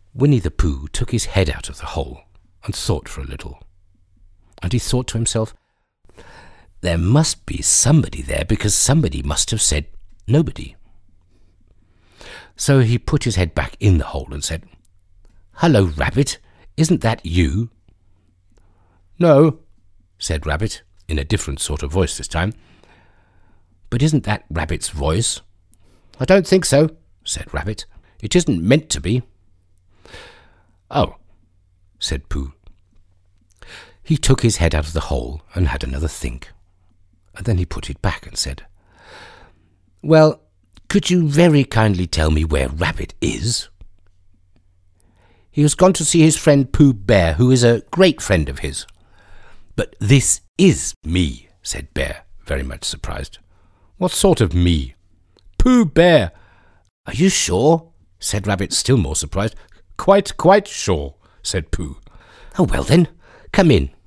Winnie the Pooh took his head out of the hole and thought for a little. And he thought to himself, there must be somebody there, because somebody must have said nobody. So he put his head back in the hole and said, "Hello, Rabbit, isn't that you?" "No," said Rabbit, in a different sort of voice this time. "But isn't that Rabbit's voice?" "I don't think so," said Rabbit. "It isn't meant to be." "Oh," said Pooh. He took his head out of the hole and had another think. And then he put it back and said, "Well, could you very kindly tell me where Rabbit is?" "He has gone to see his friend Pooh Bear, who is a great friend of his." "But this is me," said Bear, very much surprised. "What sort of me?" "Pooh Bear." "Are you sure?" said Rabbit, still more surprised. "Quite sure," said Pooh. "Oh, well then, come in."